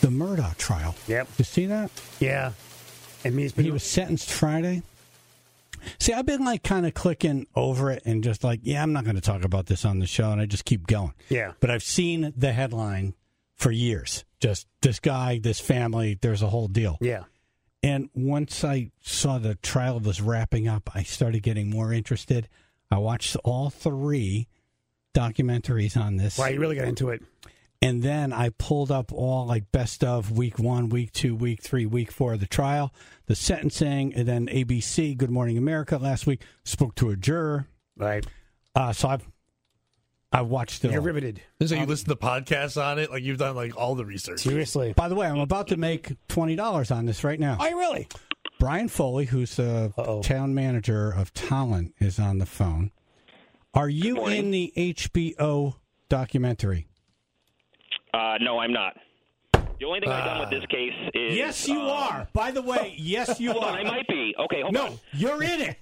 The Murdaugh trial. Yep. You see that? Yeah. I mean, He was sentenced Friday. See, I've been like kind of clicking over it and just like, I'm not going to talk about this on the show, and I just keep going. Yeah. But I've seen the headline for years. Just this guy, this family, there's a whole deal. Yeah. And once I saw the trial was wrapping up, I started getting more interested. I watched all 3 documentaries on this. Wow, you really got into it. And then I pulled up all like best of week 1, week 2, week 3, week 4 of the trial, the sentencing, and then ABC, Good Morning America last week, spoke to a juror. Right. So I've watched it You're all. riveted. So you listen to podcasts on it? Like you've done like all the research. Seriously. By the way, I'm about to make $20 on this right now. Are you really? Brian Foley, who's the town manager of Talent, is on the phone. Are you in the HBO documentary? No, I'm not. The only thing I've done with this case is... Yes, you are. By the way, yes, you are. I might be. Okay, hold on. No, you're in it.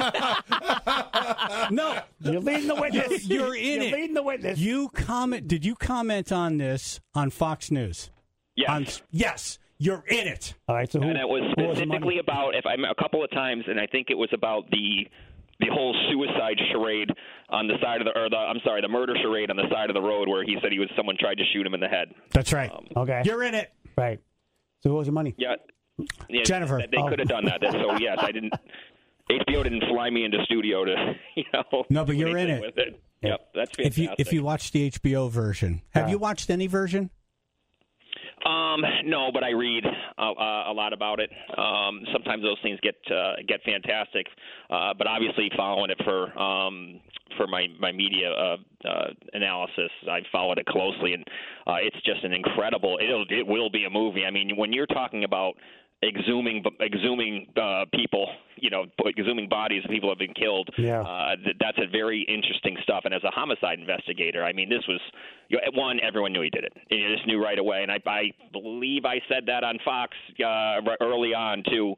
No. You're leading the witness. You're in it. You're leading the witness. Did you comment on this on Fox News? Yes. Yes, you're in it. All right, so and it was specifically about, a couple of times, and I think it was about the whole suicide charade on the side of the murder charade on the side of the road where he said someone tried to shoot him in the head. That's right. Okay. You're in it. Right. So who was your money? Yeah. Jennifer. They could have done that. So, yes, I didn't. HBO didn't fly me into studio to, No, but you're in it. With it. Yep, that's fantastic. If you watch the HBO version, have you watched any version? No, but I read a lot about it. Sometimes those things get fantastic, but obviously following it for my media analysis, I followed it closely, and it's just an incredible. It will be a movie. I mean, when you're talking about exhuming people, exhuming bodies of people who have been killed. Yeah. That's a very interesting stuff. And as a homicide investigator, I mean, this was everyone knew he did it. You just knew right away. And I believe I said that on Fox early on too.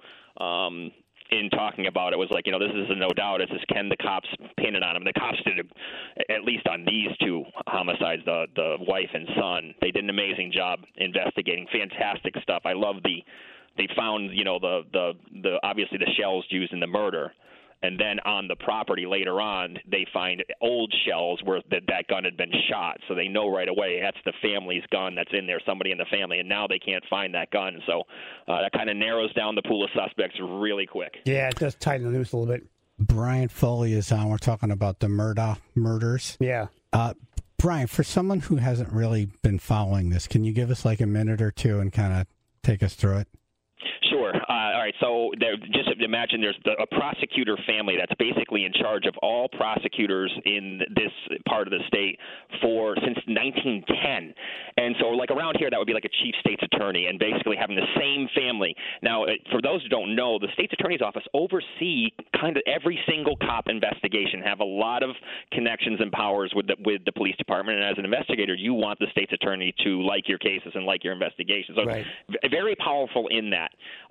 In talking about it was like, this is a no doubt. It's just can the cops pin it on him? The cops did, at least on these 2 homicides, the wife and son. They did an amazing job investigating. Fantastic stuff. I love they found, the obviously the shells used in the murder, and then on the property later on, they find old shells where that gun had been shot. So they know right away that's the family's gun that's in there, somebody in the family, and now they can't find that gun. So that kind of narrows down the pool of suspects really quick. Yeah, it does tighten the noose a little bit. Brian Foley is on. We're talking about the Murdaugh murders. Yeah. Brian, for someone who hasn't really been following this, can you give us like a minute or two and kind of take us through it? Sure. All right. So just imagine there's a prosecutor family that's basically in charge of all prosecutors in this part of the state since 1910. And so like around here, that would be like a chief state's attorney and basically having the same family. Now, for those who don't know, the state's attorney's office oversee kind of every single cop investigation, have a lot of connections and powers with the police department. And as an investigator, you want the state's attorney to like your cases and like your investigations. So right. Very powerful in that.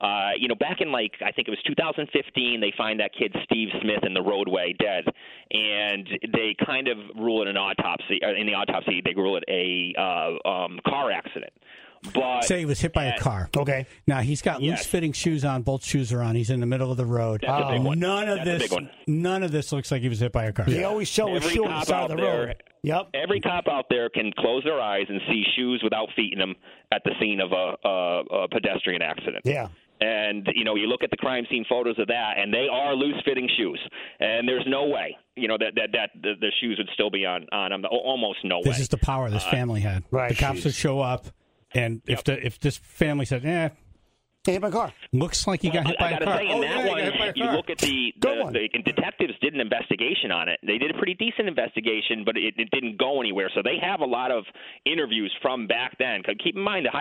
Back in I think it was 2015, they find that kid Steve Smith in the roadway dead, and they kind of rule it an autopsy. In the autopsy, they rule it a car accident. But say he was hit by a car. Okay. Now he's got loose-fitting shoes on. Both shoes are on. He's in the middle of the road. That's a big one. None of this looks like he was hit by a car. They always show a shoe on the side of the road. Yep. Every cop out there can close their eyes and see shoes without feet in them at the scene of a pedestrian accident. Yeah. And, you look at the crime scene photos of that, and they are loose-fitting shoes. And there's no way, that the shoes would still be on them. Almost no way. This is the power this family had. Right. The cops would show up, and if this family said, hit by a car. Looks like he got hit by a car. I got to say, in that one, you look at the detectives did an investigation on it. They did a pretty decent investigation, but it didn't go anywhere. So they have a lot of interviews from back then. Keep in mind,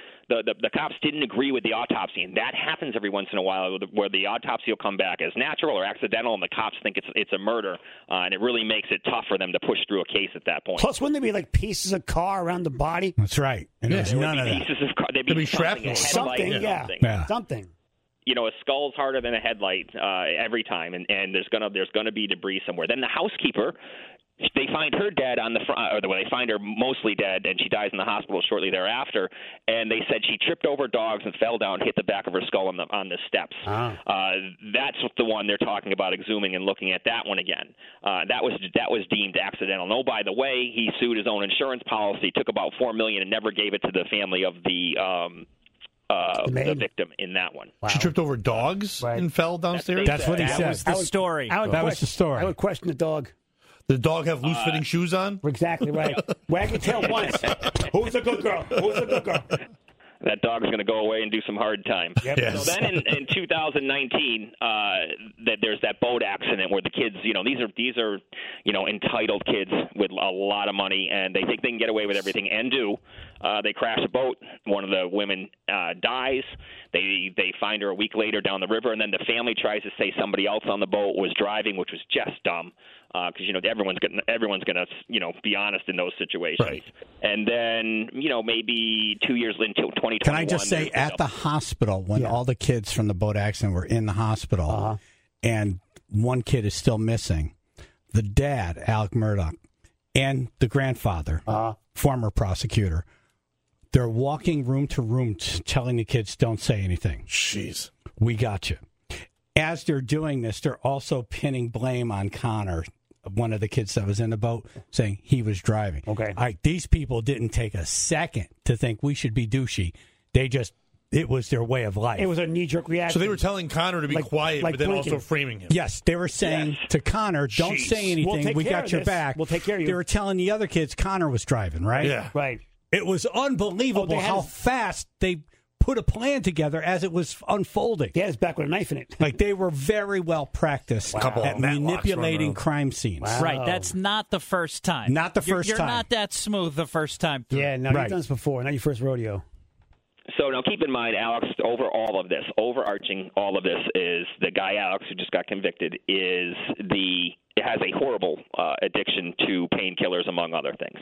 the cops didn't agree with the autopsy, and that happens every once in a while where the autopsy will come back as natural or accidental, and the cops think it's a murder, and it really makes it tough for them to push through a case at that point. Plus, wouldn't there be like pieces of car around the body? That's right. And there's none of that. Pieces of car. There'd be shrapnel. Something. Something. A skull's harder than a headlight every time, and there's gonna be debris somewhere. Then the housekeeper They find her dead on the front, or they find her mostly dead, and she dies in the hospital shortly thereafter. And they said she tripped over dogs and fell down, hit the back of her skull on the steps. That's the one they're talking about exhuming and looking at that one again. That was deemed accidental. No, by the way, he sued his own insurance policy, took about $4 million, and never gave it to the family of the victim in that one. Wow. She tripped over dogs and fell downstairs? That's what he said. That was the story. That was the story. I would question the dog. The dog have loose-fitting shoes on? Exactly right. Wag your tail once. Who's a good girl? Who's a good girl? That dog is going to go away and do some hard time. Yep. Yes. So then in 2019, that there's that boat accident where the kids, these are entitled kids with a lot of money, and they think they can get away with everything and do. They crash a boat. One of the women dies. They find her a week later down the river, and then the family tries to say somebody else on the boat was driving, which was just dumb. Because everyone's gonna be honest in those situations. Right. And then maybe 2 years into 2021. Can I just say, at the hospital when all the kids from the boat accident were in the hospital, and one kid is still missing, the dad, Alec Murdaugh, and the grandfather, former prosecutor, they're walking room to room telling the kids, "Don't say anything. Jeez, we got you." As they're doing this, they're also pinning blame on Connor, one of the kids that was in the boat, saying he was driving. Okay. These people didn't take a second to think we should be douchey. It was their way of life. It was a knee-jerk reaction. So they were telling Connor to be quiet, but then blinking. also framing him. Yes, they were saying to Connor, "Don't say anything. We got your back. We'll take care of you." They were telling the other kids Connor was driving, right? Yeah. Right. It was unbelievable how fast they put a plan together as it was unfolding. He had his back with a knife in it. Like, they were very well practiced at manipulating crime scenes. Wow. Right, that's not the first time. Not the first You're time. not that smooth the first time through. Yeah, no, you've done this before. Not your first rodeo. So now keep in mind, Alex, overarching all of this is the guy, Alex, who just got convicted, has a horrible addiction to painkillers, among other things.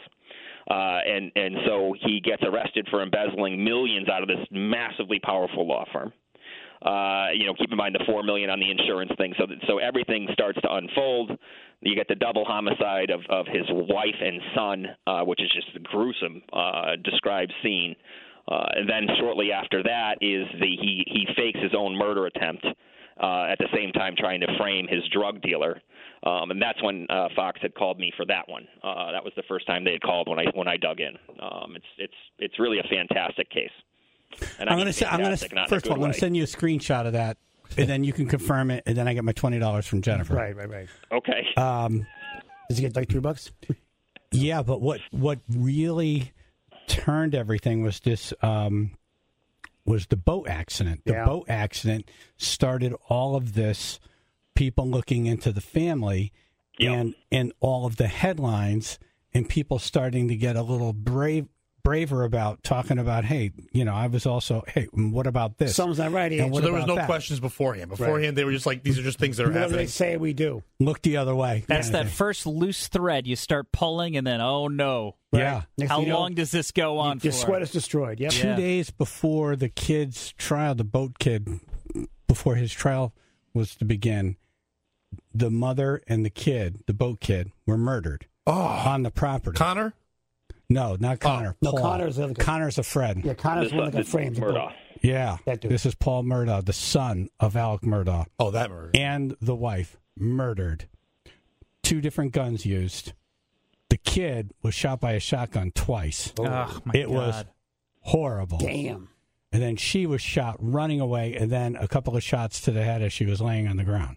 And so he gets arrested for embezzling millions out of this massively powerful law firm. Keep in mind the $4 million on the insurance thing. So everything starts to unfold. You get the double homicide of his wife and son, which is just a gruesome described scene. And then shortly after that is he fakes his own murder attempt at the same time trying to frame his drug dealer. And that's when Fox had called me for that one. That was the first time they had called when I dug in. It's really a fantastic case. And I'm going to first of all, I'm going to send you a screenshot of that, and then you can confirm it, and then I get my $20 from Jennifer. Right. Okay. Does he get like $3? Yeah, but what really turned everything was this was the boat accident. The boat accident started all of this. People looking into the family and all of the headlines, and people starting to get a little braver about talking about, hey, I was also, hey, what about this? Something's not right here. So there was no questions beforehand. Beforehand, they were just like, these are just things that are happening. What do they say we do? Look the other way. That's that first loose thread you start pulling, and then, oh, no. Yeah. How long does this go on for? Your sweat is destroyed. Yep. 2 days before the kid's trial, the boat kid, before his trial was to begin, the mother and the kid, the boat kid, were murdered on the property. Connor? No, not Connor. No, Paul. Connor's a friend. Yeah, Connor's one that framed Murdaugh. Yeah. That dude. This is Paul Murdaugh, the son of Alec Murdaugh. Oh, that murder. And the wife, murdered. 2 different guns used. The kid was shot by a shotgun twice. Oh, my God. It was horrible. Damn. And then she was shot running away, and then a couple of shots to the head as she was laying on the ground.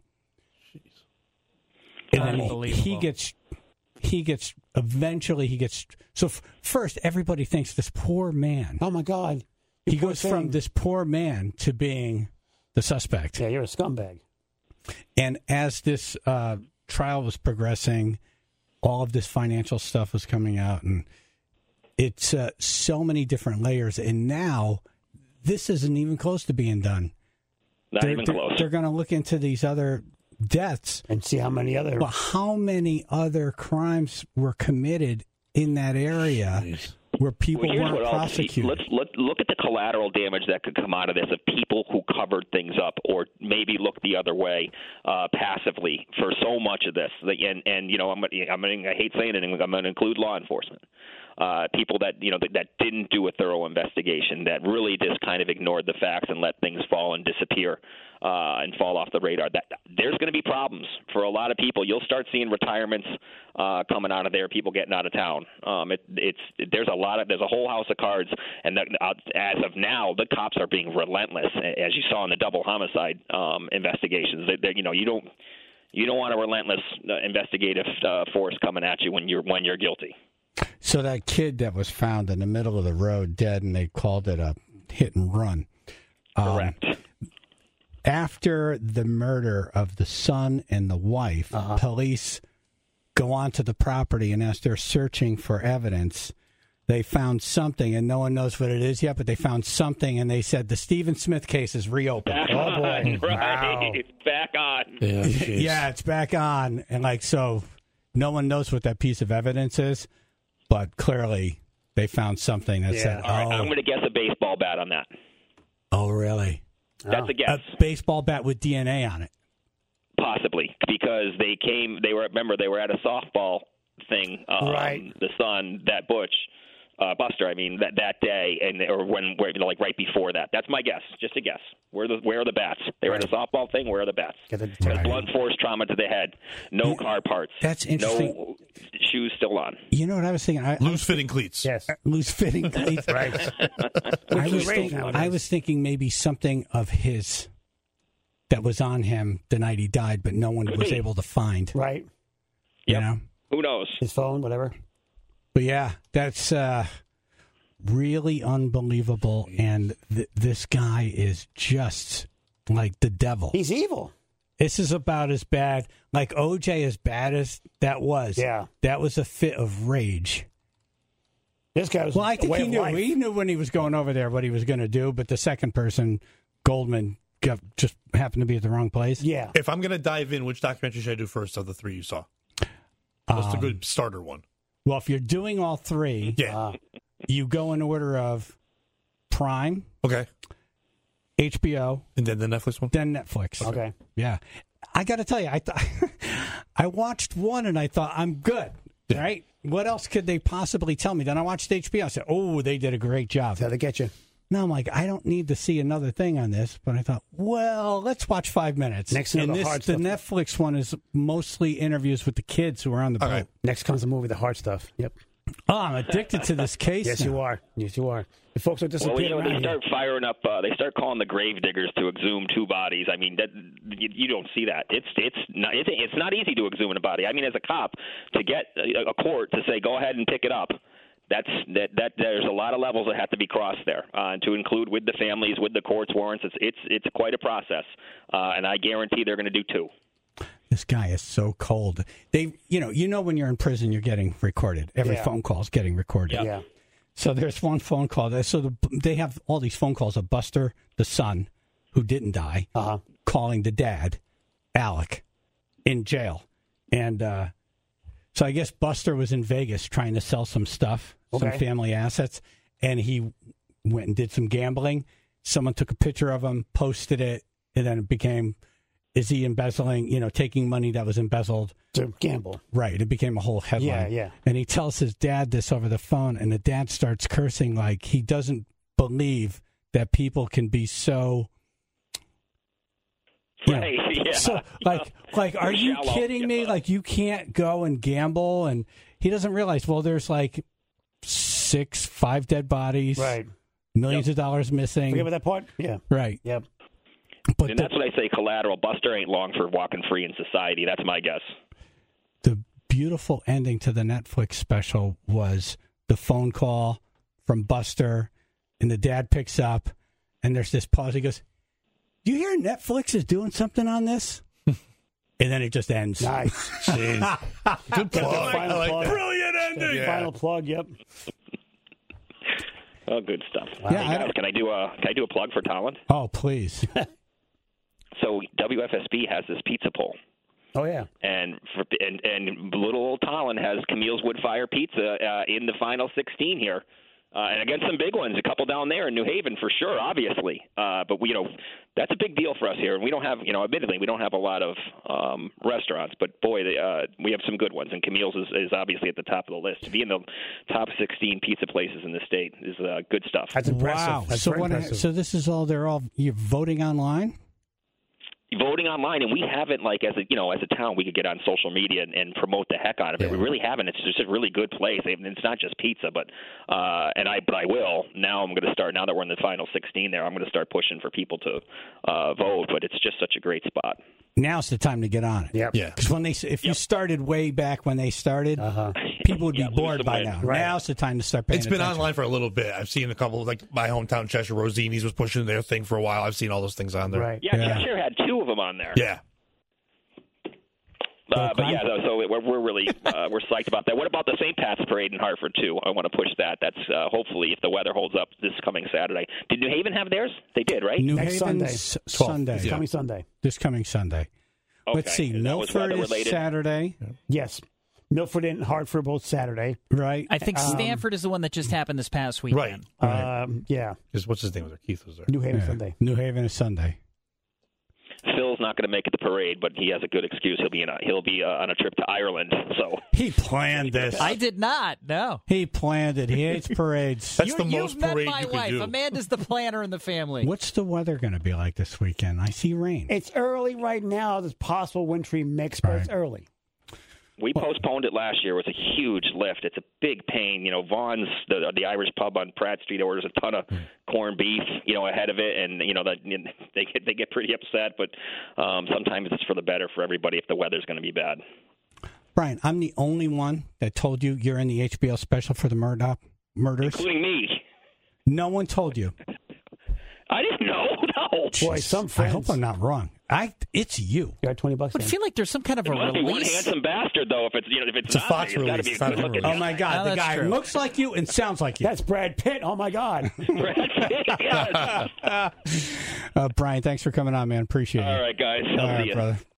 And then he gets eventually. So first, everybody thinks this poor man. Oh, my God. He goes from this poor man to being the suspect. Yeah, you're a scumbag. And as this trial was progressing, all of this financial stuff was coming out, and it's so many different layers. And now this isn't even close to being done. Not even close. They're going to look into these other deaths and see how many other crimes were committed in that area. where people Well, here's weren't what else. prosecuted. Let's look at the collateral damage that could come out of this of people who covered things up or maybe looked the other way passively for so much of this. And you know, I hate saying it, I'm going to include law enforcement. People that that didn't do a thorough investigation, that really just kind of ignored the facts and let things fall and disappear and fall off the radar. That there's going to be problems for a lot of people. You'll start seeing retirements coming out of there, people getting out of town. There's a whole house of cards, and as of now, the cops are being relentless, as you saw in the double homicide investigations. You don't want a relentless investigative force coming at you when you're guilty. So that kid that was found in the middle of the road dead, and they called it a hit and run. Correct. After the murder of the son and the wife, police go onto the property, and as they're searching for evidence, they found something, and no one knows what it is yet, but they found something, and they said the Stephen Smith case is reopened. Back on, right? Wow. It's back on. Yeah, it's back on, and so no one knows what that piece of evidence is. But clearly, they found something that said, All right, I'm going to guess a baseball bat on that. Oh, really? That's a guess. A baseball bat with DNA on it. Possibly, because they were at a softball thing, right. The son, that Butch, Buster, that day, like right before that. That's my guess, just a guess. Where are the bats? They were at a softball thing. Where are the bats? Right. Blunt force trauma to the head. No car parts. That's interesting. No shoes still on. You know what I was thinking? Loose fitting cleats. Yes. Loose fitting cleats. Right. I was thinking maybe something of his that was on him the night he died, but no one was able to find. Right. You know? Who knows? His phone, whatever. But yeah, that's really unbelievable. And this guy is just like the devil. He's evil. This is about as bad, like OJ, as bad as that was. Yeah. That was a fit of rage. This guy was. Well, I think he knew. He knew when he was going over there what he was going to do, but the second person, Goldman, just happened to be at the wrong place. Yeah. If I'm going to dive in, which documentary should I do first of the three you saw? What's the good starter one? Well, if you're doing all three, you go in order of Prime, okay, HBO, and then the Netflix one. Then Netflix. Okay. Yeah. I got to tell you, I watched one and I thought, I'm good. Yeah. Right? What else could they possibly tell me? Then I watched HBO. I said, oh, they did a great job. That's how they get you. Now I'm like, I don't need to see another thing on this, but I thought, well, let's watch 5 minutes. Next, and the hard stuff. The Netflix one is mostly interviews with the kids who are on the boat. Right. Next comes the movie, The Hard Stuff. Yep. Oh, I'm addicted to this case. Yes, now. you are. Yes, you are. The folks are disappearing. Well, they start firing up. They start calling the grave diggers to exhume two bodies. I mean, you don't see that. It's not easy to exhume a body. I mean, as a cop, to get a court to say go ahead and pick it up. There's a lot of levels that have to be crossed there, to include with the families, with the court's warrants. It's quite a process, and I guarantee they're going to do two. This guy is so cold. You know when you're in prison, you're getting recorded. Every phone call is getting recorded. Yeah. So there's one phone call. They have all these phone calls of Buster, the son, who didn't die, calling the dad, Alec, in jail, and. So I guess Buster was in Vegas trying to sell some stuff, some family assets, and he went and did some gambling. Someone took a picture of him, posted it, and then it became, is he embezzling, taking money that was embezzled? To gamble. Right. It became a whole headline. Yeah. And he tells his dad this over the phone, and the dad starts cursing like he doesn't believe that people can be so... Right. Yeah. So, are you kidding me? Like, you can't go and gamble, and he doesn't realize. Well, there's like 5 dead bodies, right? Millions of dollars missing. Forget about that part. Yeah. Right. Yep. But and that's what I say. Collateral. Buster ain't long for walking free in society. That's my guess. The beautiful ending to the Netflix special was the phone call from Buster, and the dad picks up, and there's this pause. He goes, "Do you hear Netflix is doing something on this?" And then it just ends. Nice. Good plug. Final plug. Brilliant ending. Yeah. Final plug. Yep. Oh, good stuff. Yeah, hey guys, can I do a plug for Tolland? Oh, please. So WFSB has this pizza poll. Oh yeah. And little old Tolland has Camille's Woodfire Pizza in the final 16 here. and against some big ones, a couple down there in New Haven for sure, obviously. But we, that's a big deal for us here, and we don't have, admittedly, we don't have a lot of restaurants, but boy, we have some good ones, and Camille's is obviously at the top of the list. To be in the top 16 pizza places in the state is good stuff. That's impressive. Wow. That's So very impressive. so this is all you're voting online? Voting online, and we haven't, as a town, we could get on social media and promote the heck out of it. We really haven't. It's just a really good place. It's not just pizza, but I will. Now I'm going to start. Now that we're in the final 16, there, I'm going to start pushing for people to vote. But it's just such a great spot. Now's the time to get on it. Yep. Yeah. Because if you started way back when they started, people would be bored by now. Right. Now's the time to start paying It's been attention. online for a little bit. I've seen a couple, like my hometown Cheshire, Rosini's was pushing their thing for a while. I've seen all those things on there. Right. Yeah, Yeah. Cheshire had 2 of them on there. Yeah. But yeah, so we're really we're psyched about that. What about the St. Pat's Parade in Hartford too? I want to push that. That's hopefully if the weather holds up this coming Saturday. Did New Haven have theirs? They did, right? New Next Haven Sunday. Sunday. It's coming Sunday. This coming Sunday. Okay. Let's see. And that was Milford is weather-related? Saturday, Yes. Milford and Hartford both Saturday. right? I think Stanford is the one that just happened this past weekend. Right. Yeah. Because what's his name was there? Keith was there. New Haven Yeah. Sunday. New Haven is Sunday. Phil's not going to make it to the parade, but he has a good excuse. He'll be on a trip to Ireland. So He planned this. I did not. No. He planned it. He hates parades. That's the most You've met parade my you could wife. do. Amanda's the planner in the family. What's the weather going to be like this weekend? I see rain. It's early right now. There's possible wintry mix, but it's early. we postponed it last year. It was a huge lift. It's a big pain. Vaughn's, the Irish pub on Pratt Street, orders a ton of corned beef, ahead of it, and they get pretty upset. But sometimes it's for the better for everybody if the weather's going to be bad. Brian, I'm the only one that told you you're in the HBO special for the murders. Including me. No one told you. I didn't know. No. Boy, some I friends. hope I'm not wrong. It's you. You got $20. I would in. feel like there's some kind of a It must be one release. handsome bastard, though. If it's a not Fox me, it's got to release. be a It's not a good-looking release. Oh my God, Oh, the that's guy true. looks like you and sounds like you. That's Brad Pitt. Oh my God. Yes. Brian, thanks for coming on, man. Appreciate it. All right, guys. All I'll see right, you. brother.